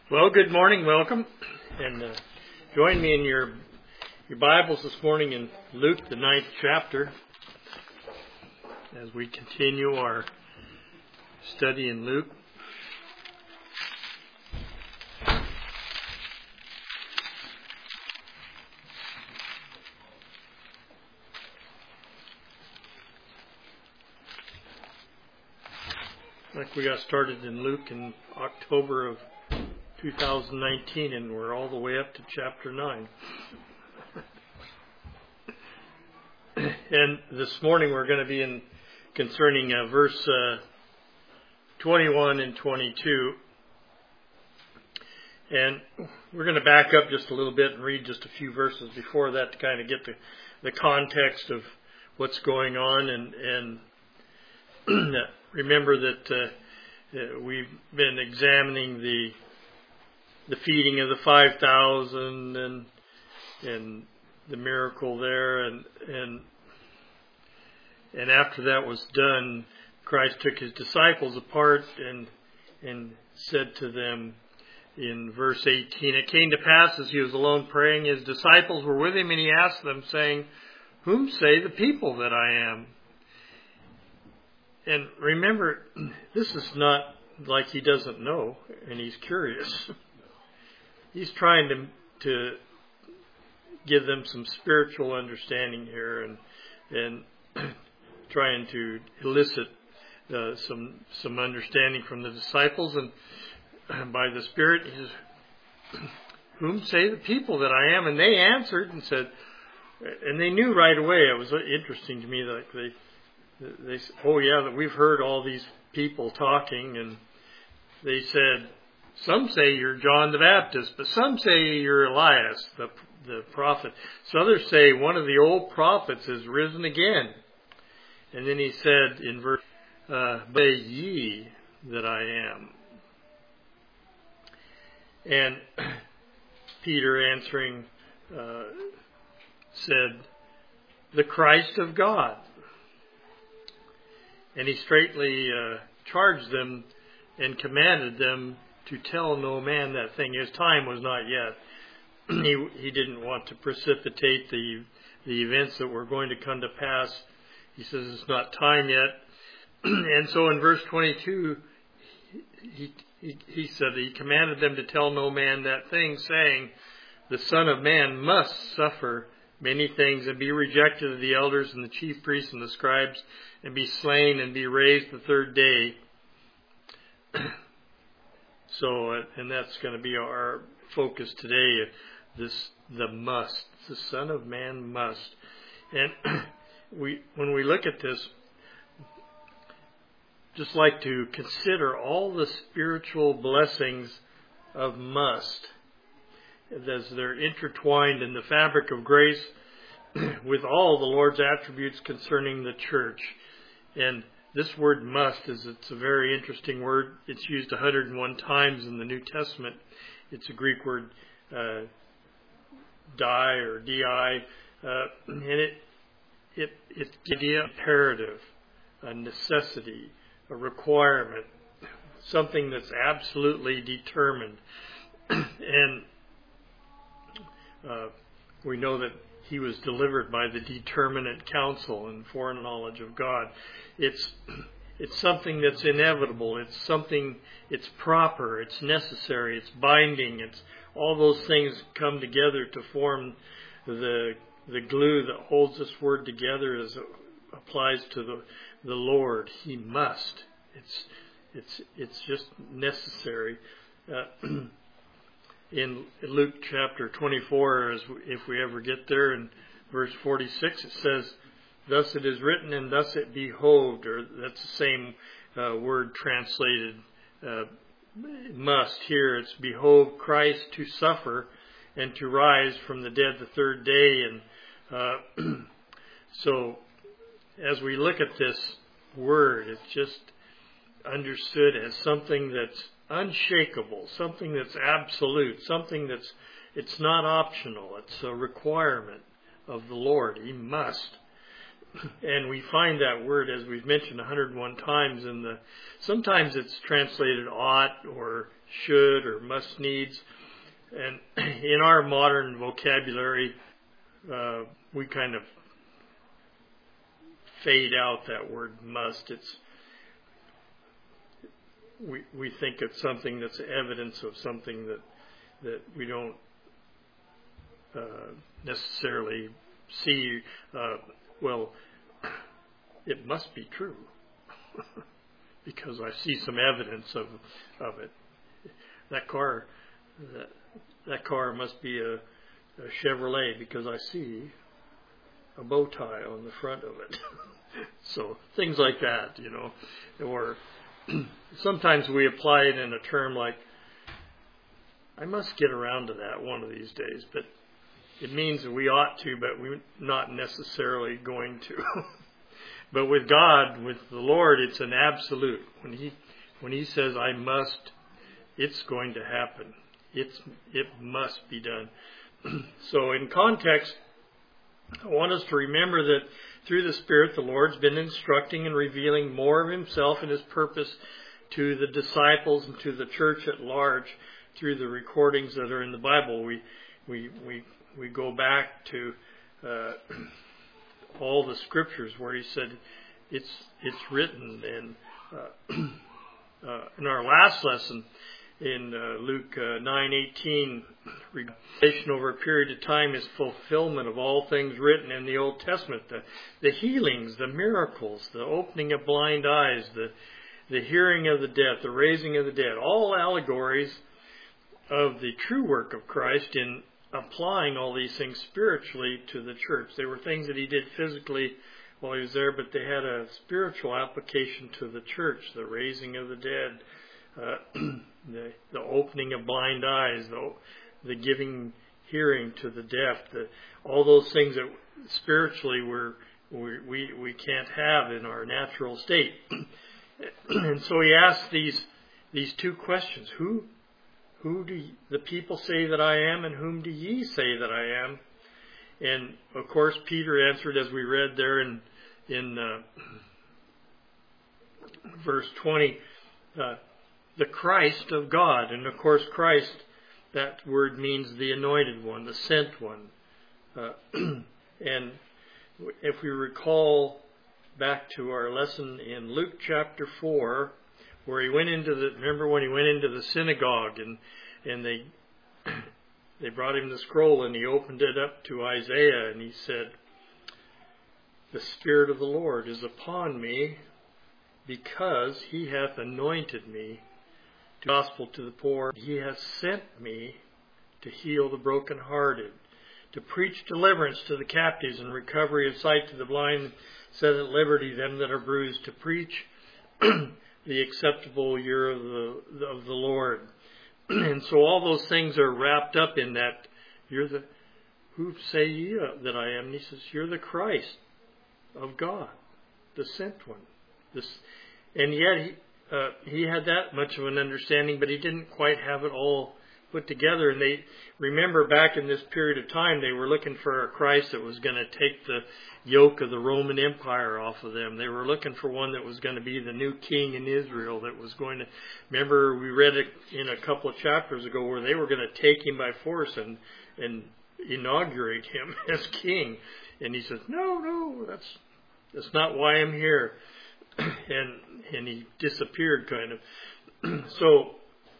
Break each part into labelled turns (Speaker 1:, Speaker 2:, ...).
Speaker 1: Well, good morning, welcome, and join me in your Bibles this morning in Luke, the 9th chapter, as we continue our study in Luke. Like we got started in Luke in October of 2019, and we're all the way up to chapter 9. And this morning we're going to be in concerning verse 21 and 22. And we're going to back up just a little bit and read just a few verses before that to kind of get the context of what's going on. And remember that we've been examining the feeding of the 5,000 and the miracle there, and after that was done, Christ took his disciples apart and said to them in verse 18, "It came to pass as he was alone praying, his disciples were with him, and he asked them, saying, 'Whom say the people that I am?'" And remember, this is not like he doesn't know and he's curious. He's trying to give them some spiritual understanding here and trying to elicit some understanding from the disciples. And by the Spirit, he says, "Whom say the people that I am?" And they answered and said, and they knew right away. It was interesting to me that they said, "Oh yeah, that we've heard all these people talking," and they said, "Some say you're John the Baptist, but some say you're Elias, the prophet. So others say one of the old prophets has risen again." And then he said in verse, "Say ye that I am." And Peter answering said, "The Christ of God." And he straightly charged them and commanded them to tell no man that thing. His time was not yet. He didn't want to precipitate the events that were going to come to pass. He says it's not time yet. And so in verse 22, he said he commanded them to tell no man that thing, saying, "The Son of Man must suffer many things and be rejected of the elders and the chief priests and the scribes and be slain and be raised the third day." So, and that's going to be our focus today. The must, the Son of Man must. And when we look at this, just like to consider all the spiritual blessings of must, as they're intertwined in the fabric of grace with all the Lord's attributes concerning the church. And this word must it's a very interesting word. It's used 101 times in the New Testament. It's a Greek word, di or di, and it's the idea of imperative, a necessity, a requirement, something that's absolutely determined. And we know that he was delivered by the determinate counsel and foreknowledge of God. It's something that's inevitable. It's something, it's proper, it's necessary, it's binding. It's all those things come together to form the glue that holds this word together as it applies to the Lord. He must. It's just necessary. In Luke chapter 24, if we ever get there, in verse 46, it says, "Thus it is written, and thus it behoved," or that's the same word translated must here. It's behoved Christ to suffer and to rise from the dead the third day. And so as we look at this word, it's just understood as something that's unshakable, something that's absolute, something it's not optional. It's a requirement of the Lord. He must. And we find that word, as we've mentioned 101 times, sometimes it's translated ought or should or must needs. And in our modern vocabulary, we kind of fade out that word must. We think it's something that's evidence of something that we don't necessarily see. Well, it must be true because I see some evidence of it. That car must be a Chevrolet because I see a bow tie on the front of it. So things like that, or sometimes we apply it in a term like, I must get around to that one of these days, but it means that we ought to, but we're not necessarily going to. But with God, with the Lord, it's an absolute. When He says, I must, it's going to happen. It must be done. So in context, I want us to remember that through the Spirit, the Lord's been instructing and revealing more of Himself and His purpose to the disciples and to the church at large through the recordings that are in the Bible. We go back to all the scriptures where He said it's written. And in our last lesson in Luke 9:18, revelation over a period of time is fulfillment of all things written in the Old Testament. The healings, the miracles, the opening of blind eyes, the hearing of the deaf, the raising of the dead, all allegories of the true work of Christ in applying all these things spiritually to the church. They were things that He did physically while He was there, but they had a spiritual application to the church, the raising of the dead, the opening of blind eyes, the giving hearing to the deaf, all those things that spiritually we can't have in our natural state. And so He asked these two questions: Who do the people say that I am, and whom do ye say that I am? And of course, Peter answered, as we read there in verse 20, the Christ of God. And of course, Christ, that word means the anointed one, the sent one. And if we recall back to our lesson in Luke chapter 4, where He went into remember when He went into the synagogue and they brought Him the scroll and He opened it up to Isaiah and He said, the Spirit of the Lord is upon me because He hath anointed me to gospel to the poor. He hath sent me to heal the brokenhearted, to preach deliverance to the captives and recovery of sight to the blind, set at liberty them that are bruised, to preach the acceptable year of the Lord. And so all those things are wrapped up in that. Who say ye that I am? And He says, you're the Christ of God, the sent one. And yet he had that much of an understanding, but he didn't quite have it all put together. And they remember back in this period of time, they were looking for a Christ that was going to take the yoke of the Roman Empire off of them. They were looking for one that was going to be the new king in Israel, that was going to, remember we read it in a couple of chapters ago, where they were going to take Him by force and inaugurate Him as king. And He says, no, that's not why I'm here. And He disappeared kind of. So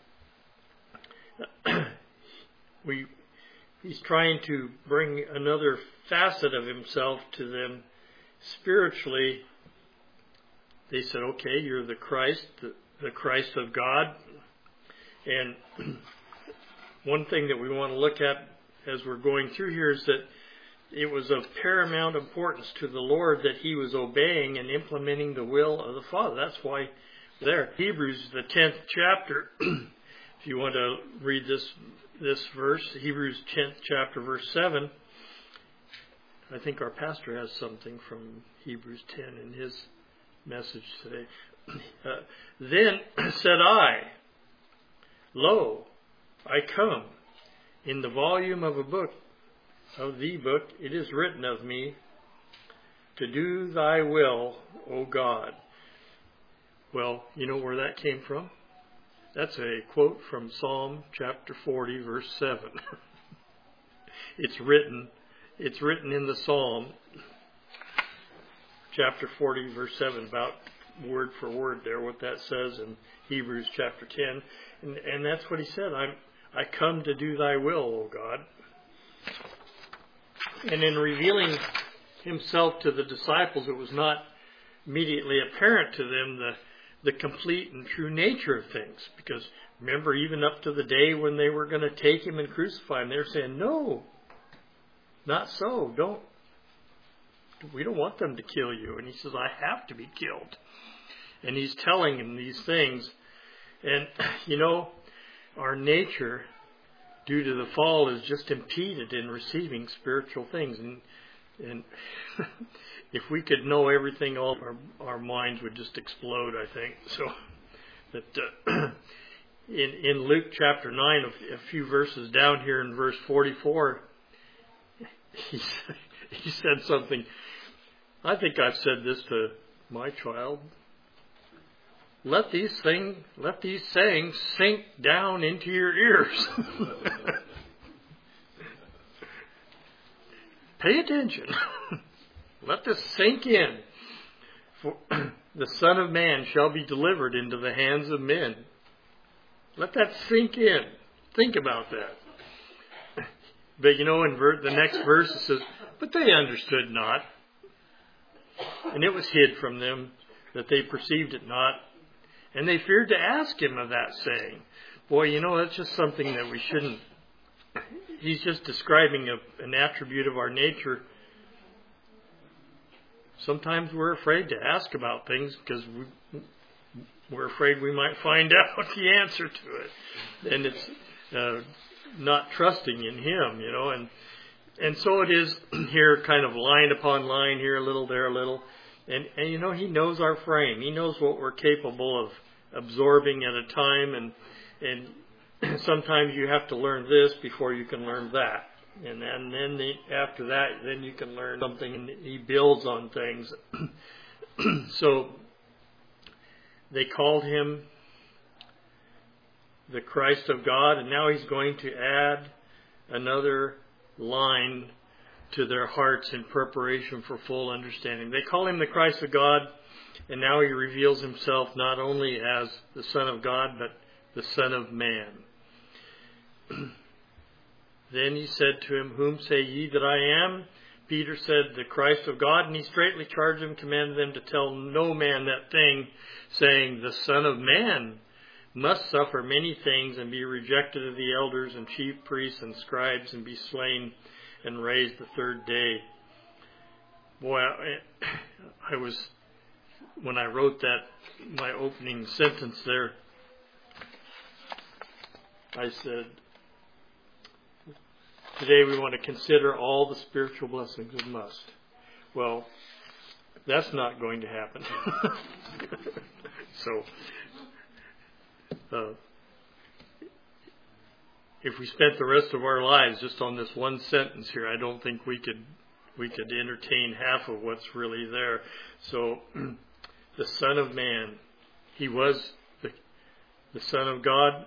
Speaker 1: He's trying to bring another facet of Himself to them spiritually. They said, okay, you're the Christ, the Christ of God. And one thing that we want to look at as we're going through here is that it was of paramount importance to the Lord that He was obeying and implementing the will of the Father. That's why there. Hebrews, the 10th chapter, if you want to read this verse, Hebrews 10th chapter, verse 7. I think our pastor has something from Hebrews 10 in his message today. Then said I, lo, I come. In the volume of the book, it is written of me, to do thy will, O God. Well, you know where that came from? That's a quote from Psalm chapter 40, verse 7. It's written in the Psalm, chapter 40, verse 7, about word for word there, what that says in Hebrews chapter 10. And that's what he said, I come to do thy will, O God. And in revealing himself to the disciples, it was not immediately apparent to them the complete and true nature of things. Because remember, even up to the day when they were going to take him and crucify him, they were saying, no, not so. We don't want them to kill you. And he says, I have to be killed. And he's telling him these things. And, our nature, due to the fall, is just impeded in receiving spiritual things. And if we could know everything, all our minds would just explode, I think. So, that in Luke chapter 9, a few verses down here in verse 44, he said something. I think I've said this to my child. Let these sayings sink down into your ears. Pay attention. Let this sink in. For the Son of Man shall be delivered into the hands of men. Let that sink in. Think about that. But in the next verse it says, but they understood not. And it was hid from them that they perceived it not. And they feared to ask him of that saying. Boy, that's just something that we shouldn't. He's just describing an attribute of our nature. Sometimes we're afraid to ask about things because we're afraid we might find out the answer to it. And it's not trusting in him, And so it is here, kind of line upon line, here a little, there a little. And he knows our frame. He knows what we're capable of absorbing at a time. And sometimes you have to learn this before you can learn that. And then after that, then you can learn something. And he builds on things. So they called him the Christ of God. And now he's going to add another line to their hearts in preparation for full understanding. They call him the Christ of God, and now he reveals himself not only as the Son of God, but the Son of Man. Then he said to him, whom say ye that I am? Peter said, the Christ of God. And he straightly charged them, commanded them to tell no man that thing, saying, the Son of Man must suffer many things and be rejected of the elders and chief priests and scribes and be slain and raised the third day. Boy, I was, when I wrote that, my opening sentence there, I said, today we want to consider all the spiritual blessings of must. Well, that's not going to happen. So, if we spent the rest of our lives just on this one sentence here, I don't think we could entertain half of what's really there. So, the Son of Man, he was the Son of God.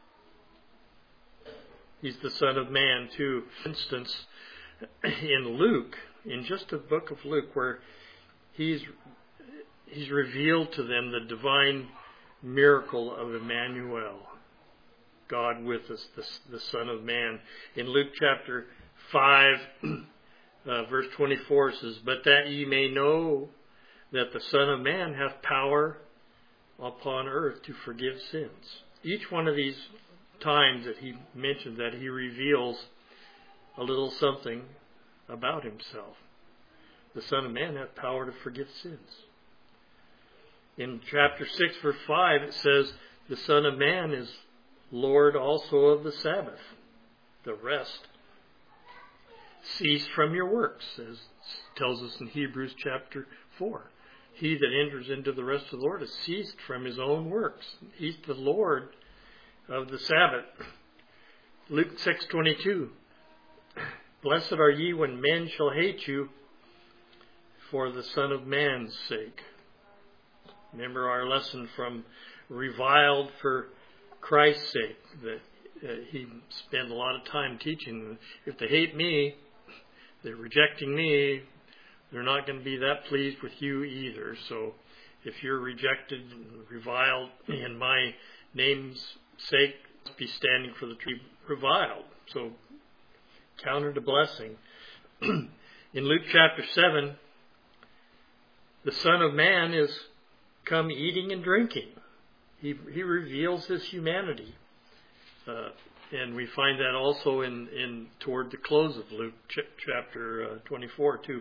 Speaker 1: He's the Son of Man too. For instance, in Luke, in just the book of Luke, where he's revealed to them the divine miracle of Emmanuel, God with us, the Son of Man. In Luke chapter 5, verse 24 says, but that ye may know that the Son of Man hath power upon earth to forgive sins. Each one of these times that he mentioned that he reveals a little something about himself. The Son of Man hath power to forgive sins. In chapter 6, verse 5, it says, the Son of Man is Lord also of the Sabbath. The rest. Cease from your works, as tells us in Hebrews chapter 4. He that enters into the rest of the Lord has ceased from his own works. He's the Lord of the Sabbath. Luke 6:22. Blessed are ye when men shall hate you for the Son of Man's sake. Remember our lesson from reviled for Christ's sake, that he spent a lot of time teaching. If they hate me, they're rejecting me, they're not going to be that pleased with you either. So if you're rejected and reviled in my name's sake, be standing for the tree reviled. So count it a blessing. In Luke chapter 7, the Son of Man is come eating and drinking. He reveals his humanity. And we find that also in toward the close of Luke chapter 24 too.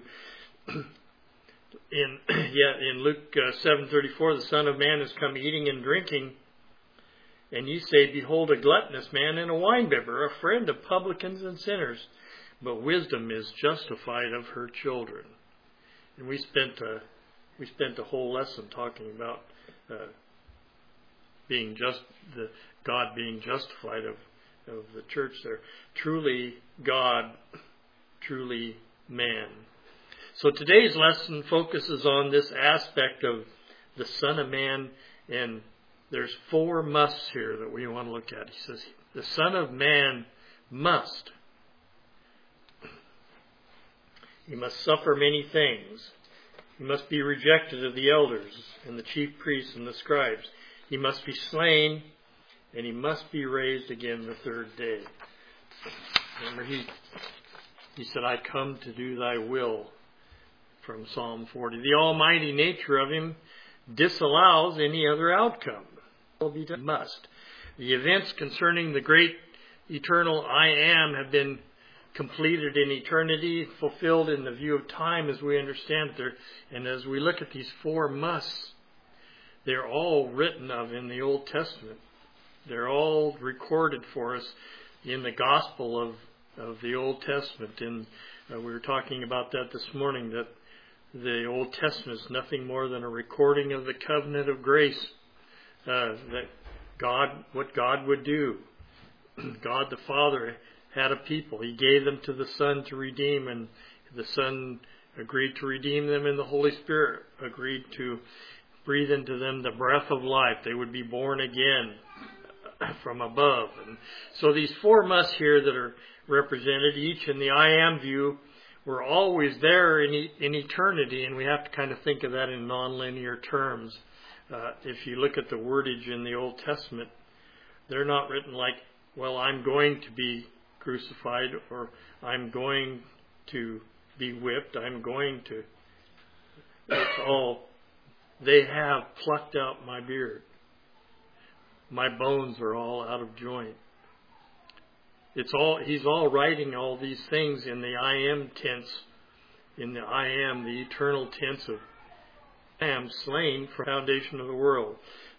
Speaker 1: In Luke 7:34, the Son of Man has come eating and drinking, and ye say, Behold, a gluttonous man and a winebibber, a friend of publicans and sinners. But wisdom is justified of her children. And we spent a whole lesson talking about God being justified of the church there. Truly God, truly man. So today's lesson focuses on this aspect of the Son of Man, and there's 4 musts here that we want to look at. He says, the Son of Man must. He must suffer many things. He must be rejected of the elders and the chief priests and the scribes. He must be slain, and he must be raised again the 3rd day. Remember, he said, I come to do thy will, from Psalm 40. The almighty nature of him disallows any other outcome. Must. The events concerning the great eternal I Am have been completed in eternity, fulfilled in the view of time as we understand it. And as we look at these 4 musts, they're all written of in the Old Testament. They're all recorded for us in the gospel of the Old Testament. And we were talking about that this morning, that the Old Testament is nothing more than a recording of the covenant of grace, what God would do. God the Father had a people. He gave them to the Son to redeem, and the Son agreed to redeem them, and the Holy Spirit agreed to breathe into them the breath of life. They would be born again from above. And so these 4 musts here that are represented, each in the I Am view, were always there in eternity, and we have to kind of think of that in nonlinear terms. If you look at the wordage in the Old Testament, they're not written like, well, I'm going to be crucified, or I'm going to be whipped, I'm going to... It's all, they have plucked out my beard. My bones are all out of joint. He's all writing all these things in the I Am tense, in the I Am, the eternal tense of I am slain for the foundation of the world.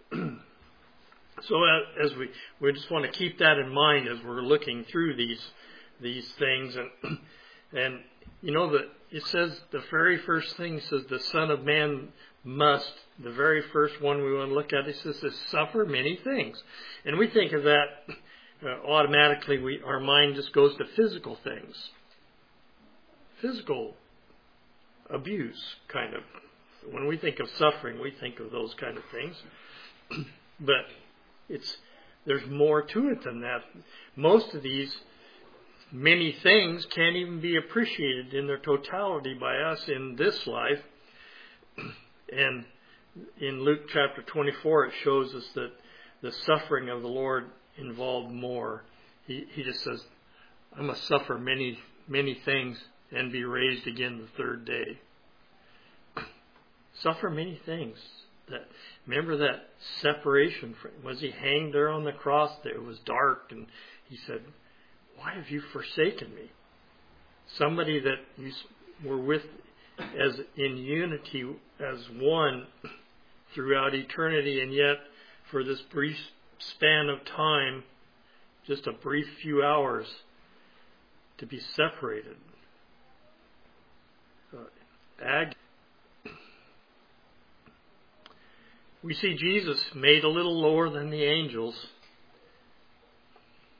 Speaker 1: So as we just want to keep that in mind as we're looking through these things, and you know that it says the very first thing says the Son of Man must. The very first one we want to look at, it says to suffer many things, and we think of that. Automatically, our mind just goes to physical things. Physical abuse, kind of. When we think of suffering, we think of those kind of things. But there's more to it than that. Most of these many things can't even be appreciated in their totality by us in this life. And in Luke chapter 24, it shows us that the suffering of the Lord involved more. He just says, I must suffer many, many things and be raised again the 3rd day. Suffer many things. Remember that separation. Was he hanged there on the cross? It was dark, and he said, why have you forsaken me? Somebody that you were with as in unity as one throughout eternity, and yet for this brief span of time, just a brief few hours, to be separated. We see Jesus made a little lower than the angels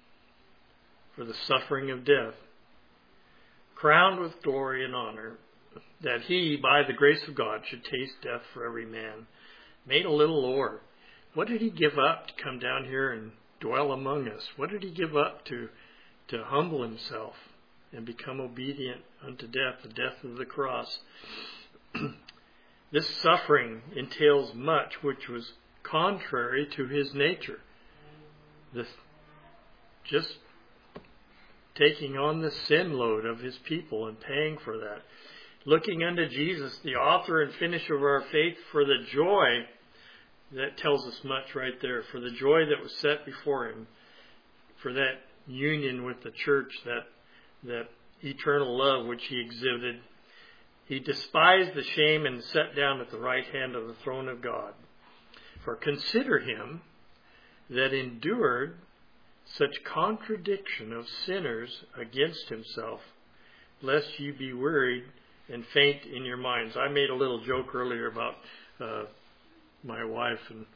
Speaker 1: for the suffering of death, crowned with glory and honor, that he, by the grace of God, should taste death for every man, made a little lower. What did he give up to come down here and dwell among us? What did he give up to humble himself and become obedient unto death, the death of the cross? This suffering entails much which was contrary to his nature. Just taking on the sin load of his people and paying for that. Looking unto Jesus, the author and finisher of our faith, for the joy, that tells us much right there, for the joy that was set before him, for that union with the church, that eternal love which he exhibited. He despised the shame and sat down at the right hand of the throne of God. For consider him that endured such contradiction of sinners against himself, lest you be wearied and faint in your minds. I made a little joke earlier about my wife, and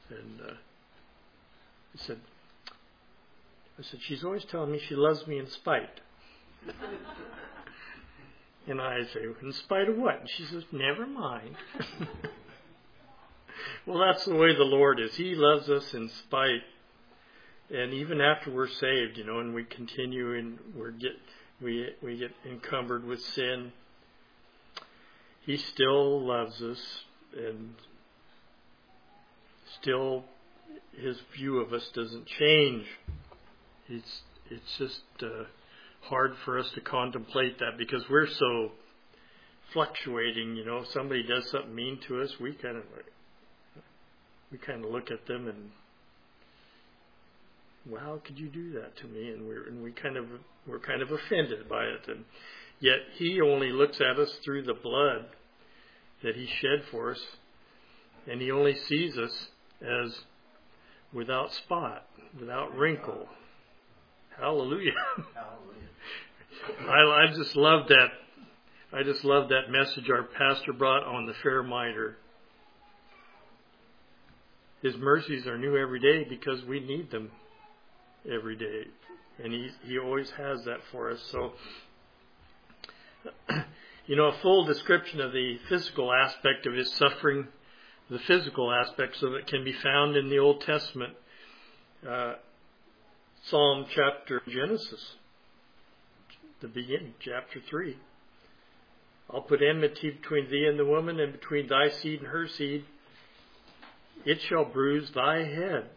Speaker 1: I said, she's always telling me she loves me in spite. And I say, in spite of what? And she says, never mind. Well, that's the way the Lord is. He loves us in spite. And even after we're saved, and we continue and we get encumbered with sin, he still loves us, and still his view of us doesn't change. It's just hard for us to contemplate that because we're so fluctuating. Somebody does something mean to us, we kind of look at them and, well, how could you do that to me? And we're kind of offended by it. And yet he only looks at us through the blood that he shed for us, and he only sees us as without spot, without wrinkle. Hallelujah. I just love that. I just love that message our pastor brought on the fair mitre. His mercies are new every day because we need them every day. And he always has that for us. So, a full description of the physical aspect of his suffering, the physical aspects of it, can be found in the Old Testament. Psalm chapter Genesis, the beginning, chapter 3. I'll put enmity between thee and the woman, and between thy seed and her seed. It shall bruise thy head.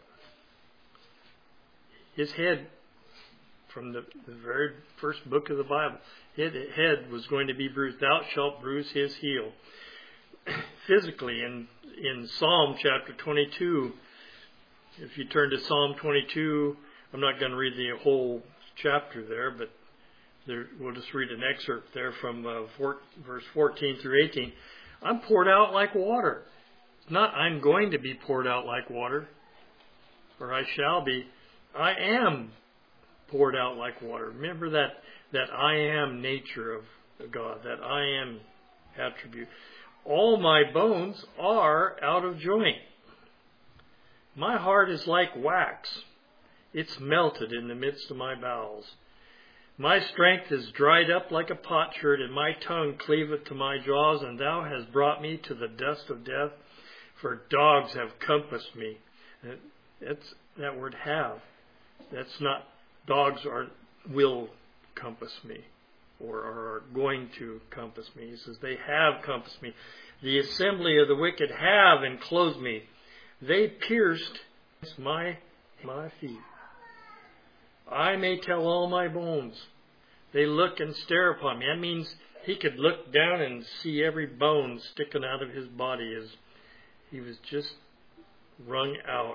Speaker 1: His head, from the very first book of the Bible, his head was going to be bruised. Thou shalt bruise his heel. Physically, in Psalm chapter 22, if you turn to Psalm 22, I'm not going to read the whole chapter there, but we'll just read an excerpt there from verse 14 through 18. I'm poured out like water. It's not I'm going to be poured out like water, or I shall be. I am poured out like water. Remember that I am nature of God, that I am attribute. All my bones are out of joint. My heart is like wax. It's melted in the midst of my bowels. My strength is dried up like a potsherd, and my tongue cleaveth to my jaws, and thou hast brought me to the dust of death, for dogs have compassed me. That's that word have. That's not, dogs will compass me, or are going to compass me. He says, they have compassed me. The assembly of the wicked have enclosed me. They pierced my feet. I may tell all my bones. They look and stare upon me. That means he could look down and see every bone sticking out of his body as he was just wrung out.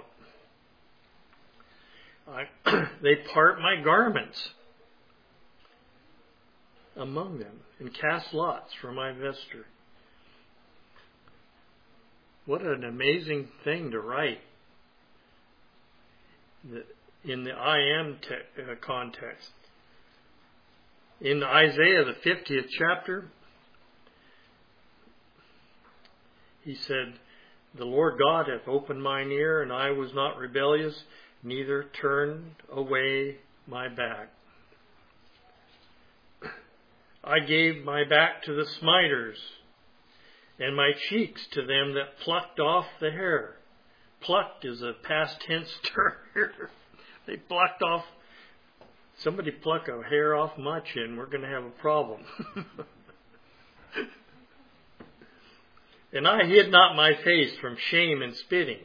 Speaker 1: They part my garments among them and cast lots for my vesture. What an amazing thing to write in the I am context. In Isaiah, the 50th chapter, he said, the Lord God hath opened mine ear, and I was not rebellious, neither turned away my back. I gave my back to the smiters, and my cheeks to them that plucked off the hair. Plucked is a past tense term. They plucked off. Somebody pluck a hair off my chin, we're going to have a problem. And I hid not my face from shame and spitting.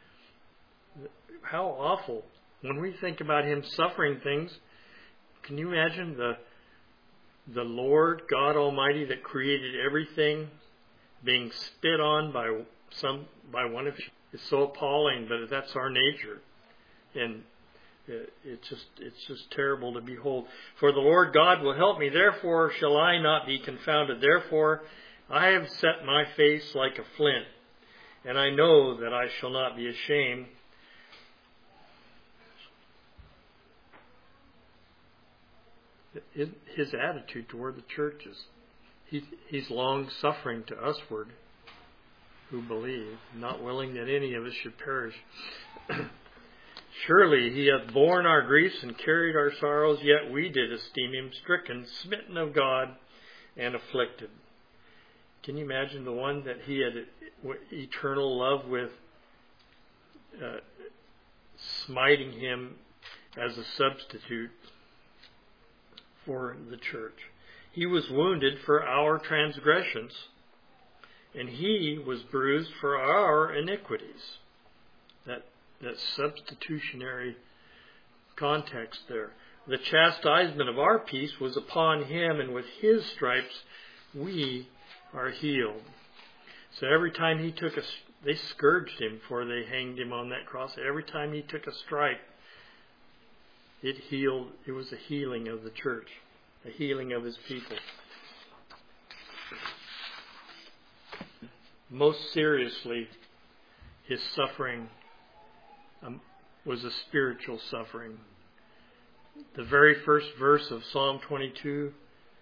Speaker 1: How awful. When we think about him suffering things, can you imagine the Lord God Almighty that created everything being spit on by one of you? It's so appalling, but that's our nature. And it's just terrible to behold. For the Lord God will help me, therefore shall I not be confounded. Therefore I have set my face like a flint, and I know that I shall not be ashamed. His attitude toward the church is he's long suffering to usward who believe, not willing that any of us should perish. Surely he hath borne our griefs and carried our sorrows, yet we did esteem him stricken, smitten of God, and afflicted. Can you imagine the one that he had eternal love with, smiting him as a substitute for the church? He was wounded for our transgressions, and he was bruised for our iniquities. That substitutionary context there. The chastisement of our peace was upon him, and with his stripes we are healed. So every time he took they scourged him before they hanged him on that cross. Every time he took a stripe, it healed. It was a healing of the church, a healing of his people. Most seriously, his suffering was a spiritual suffering. The very first verse of Psalm 22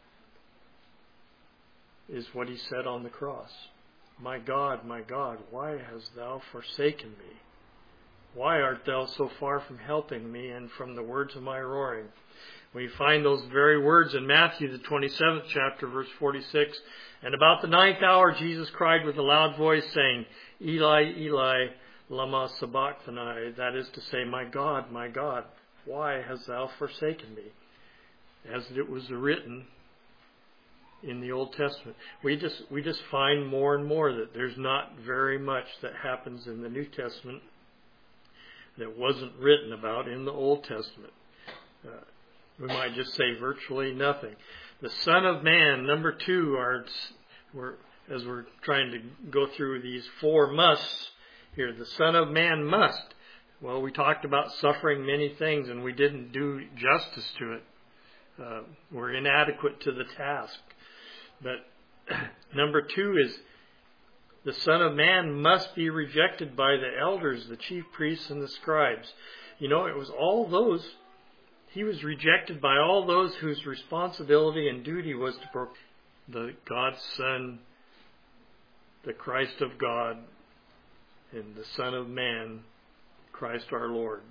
Speaker 1: is what he said on the cross. My God, why hast thou forsaken me? Why art thou so far from helping me and from the words of my roaring? We find those very words in Matthew, the 27th chapter, verse 46. And about the 9th hour, Jesus cried with a loud voice, saying, Eli, Eli, lama sabachthani. That is to say, my God, why hast thou forsaken me? As it was written in the Old Testament. We just find more and more that there's not very much that happens in the New Testament that wasn't written about in the Old Testament. We might just say virtually nothing. The Son of Man, number 2, as we're trying to go through these 4 musts here. The Son of Man must. Well, we talked about suffering many things, and we didn't do justice to it. We're inadequate to the task. But number 2 is the Son of Man must be rejected by the elders, the chief priests, and the scribes. You know, it was all those. He was rejected by all those whose responsibility and duty was to proclaim the God's Son, the Christ of God, and the Son of Man, Christ our Lord.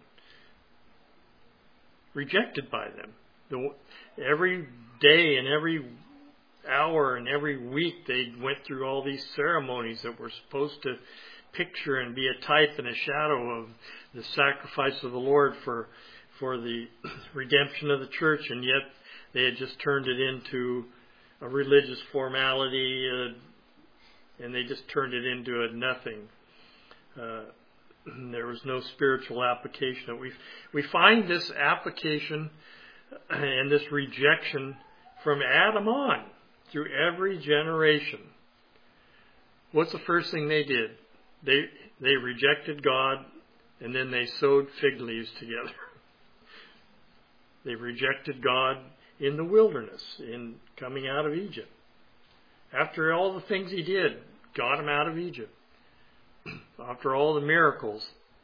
Speaker 1: Rejected by them. Every day and every hour and every week they went through all these ceremonies that were supposed to picture and be a type and a shadow of the sacrifice of the Lord for the redemption of the church, and yet they had just turned it into a religious formality, and they just turned it into a nothing. There was no spiritual application. We find this application and this rejection from Adam on through every generation. What's the first thing they did? They rejected God, and then they sewed fig leaves together. They rejected God in the wilderness, in coming out of Egypt. After all the things he did, got them out of Egypt. After all the miracles,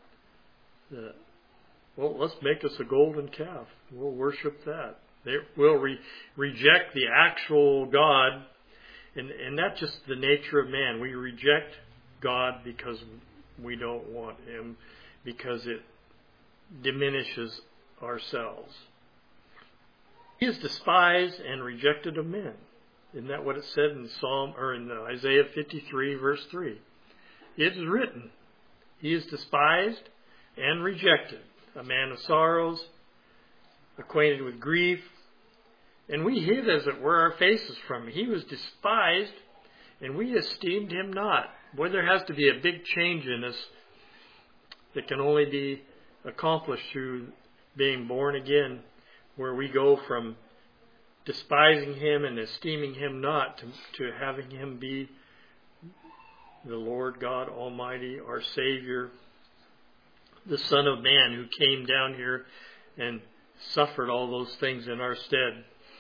Speaker 1: let's make us a golden calf. We'll worship that. They will reject the actual God, and that's just the nature of man. We reject God because we don't want him, because it diminishes ourselves. He is despised and rejected of men. Isn't that what it said in Isaiah 53, verse 3? It is written, he is despised and rejected, a man of sorrows, acquainted with grief, and we hid, as it were, our faces from him. He was despised, and we esteemed him not. Boy, there has to be a big change in us that can only be accomplished through being born again, where we go from despising him and esteeming him not to having him be the Lord God Almighty, our Savior, the Son of Man who came down here and suffered all those things in our stead.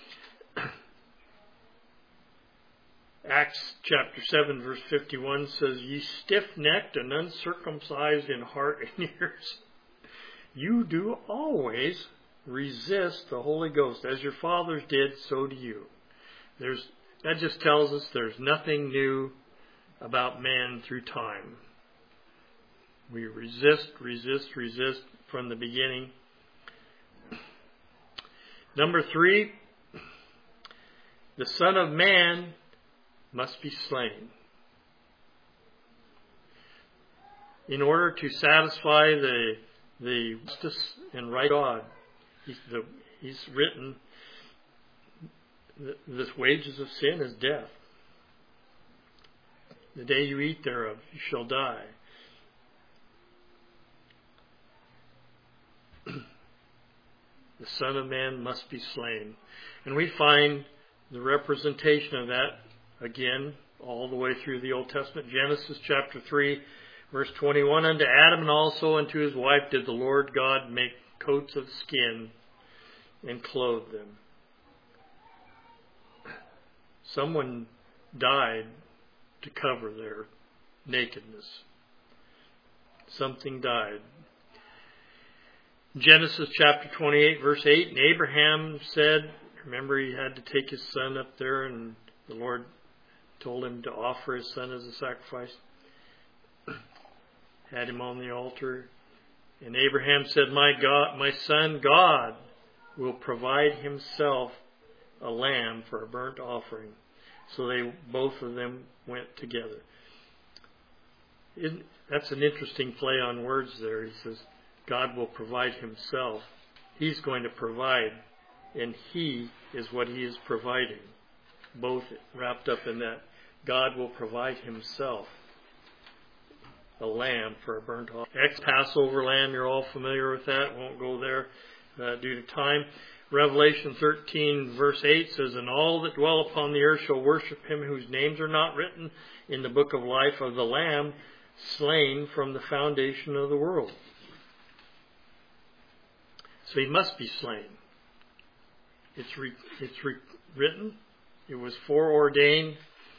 Speaker 1: Acts chapter 7 verse 51 says, "Ye stiff-necked and uncircumcised in heart and ears, you do always resist the Holy Ghost. As your fathers did, so do you." That just tells us there's nothing new about man through time. We resist from the beginning. Number 3, the Son of Man must be slain. In order to satisfy the justice and right God, he's written, the wages of sin is death. The day you eat thereof, you shall die. The Son of Man must be slain. And we find the representation of that again all the way through the Old Testament. Genesis chapter 3 verse 21, "Unto Adam and also unto his wife did the Lord God make coats of skin and clothe them." Someone died to cover their nakedness. Something died. Genesis chapter 28 verse 8, "And Abraham said," remember he had to take his son up there and the Lord told him to offer his son as a sacrifice. Had him on the altar. "And Abraham said, my son God will provide himself a lamb for a burnt offering." So both of them went together. That's an interesting play on words there. He says, God will provide himself. He's going to provide, and he is what he is providing. Both wrapped up in that. God will provide himself a lamb for a burnt offering. Passover lamb, you're all familiar with that. Won't go there due to time. Revelation 13 verse 8 says, "And all that dwell upon the earth shall worship him whose names are not written in the book of life of the Lamb slain from the foundation of the world." So he must be slain. It's written. It was foreordained.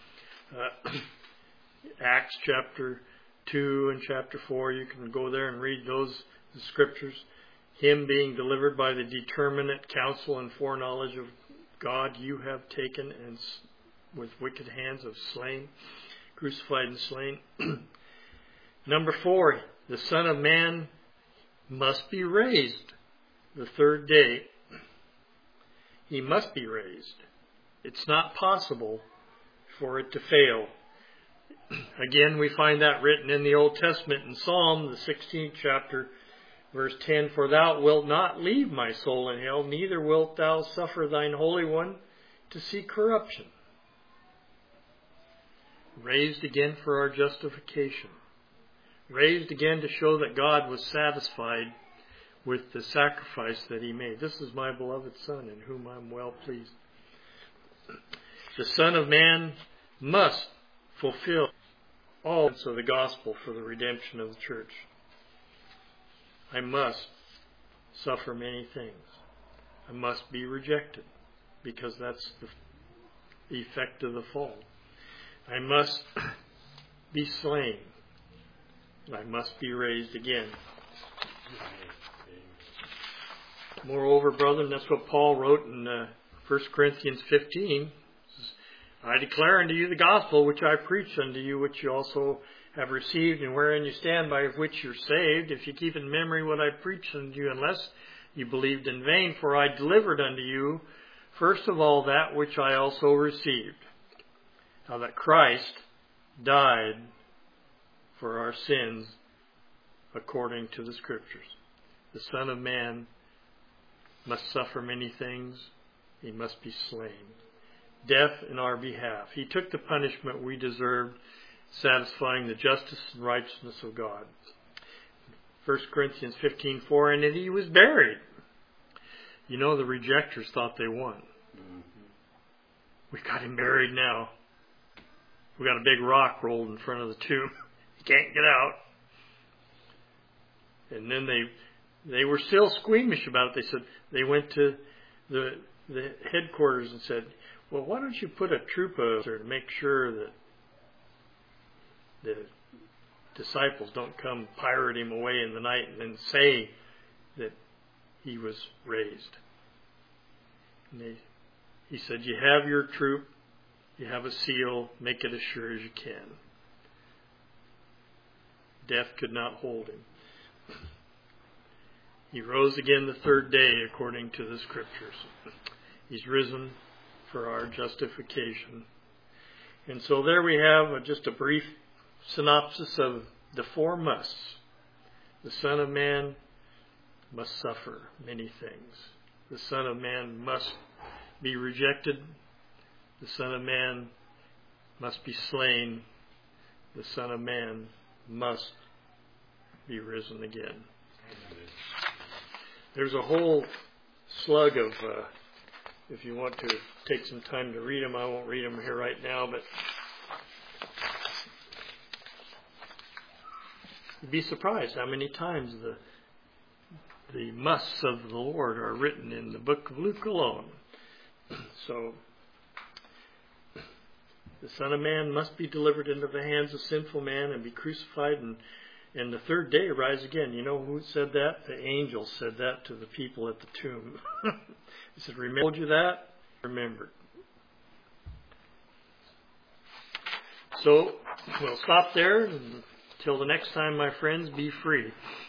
Speaker 1: Acts chapter 2 and chapter 4, you can go there and read the scriptures. Him being delivered by the determinate counsel and foreknowledge of God, you have taken and with wicked hands have slain, crucified and slain. Number 4, the Son of Man must be raised the third day. He must be raised. It's not possible for it to fail. Again, we find that written in the Old Testament in Psalm, the 16th chapter, verse 10, "For thou wilt not leave my soul in hell, neither wilt thou suffer thine Holy One to see corruption." Raised again for our justification. Raised again to show that God was satisfied with the sacrifice that he made. "This is my beloved Son, in whom I am well pleased." The Son of Man must fulfill all of the gospel for the redemption of the church. I must suffer many things. I must be rejected, because that's the effect of the fall. I must be slain. I must be raised again. Moreover, brethren, that's what Paul wrote in 1 Corinthians 15. "I declare unto you the gospel which I preached unto you, which you also have received, and wherein you stand, by which you're saved, if you keep in memory what I preached unto you, unless you believed in vain. For I delivered unto you, first of all, that which I also received." how that Christ died for our sins according to the Scriptures. The Son of Man must suffer many things. He must be slain. Death in our behalf. He took the punishment we deserved, satisfying the justice and righteousness of God. 1 Corinthians 15:4, and then he was buried. You know, the rejectors thought they won. We've got him buried now. We got a big rock rolled in front of the tomb. He can't get out. And then they were still squeamish about it. They said they went to the headquarters and said, well, why don't you put a troop of there to make sure that the disciples don't come pirate him away in the night and then say that he was raised. And he said, you have your troop, you have a seal, make it as sure as you can. Death could not hold him. He rose again the third day according to the Scriptures. He's risen for our justification. And so there we have just a brief synopsis of the four musts. The Son of Man must suffer many things. The Son of Man must be rejected. The Son of Man must be slain. The Son of Man must be risen again. There's a whole slug of, if you want to take some time to read them, I won't read them here right now, but you'd be surprised how many times the musts of the Lord are written in the book of Luke alone. So, the Son of Man must be delivered into the hands of sinful man and be crucified and the third day rise again. You know who said that? The angel said that to the people at the tomb. He said, remember you that? Remember. So, we'll stop there. Until the next time, my friends, be free.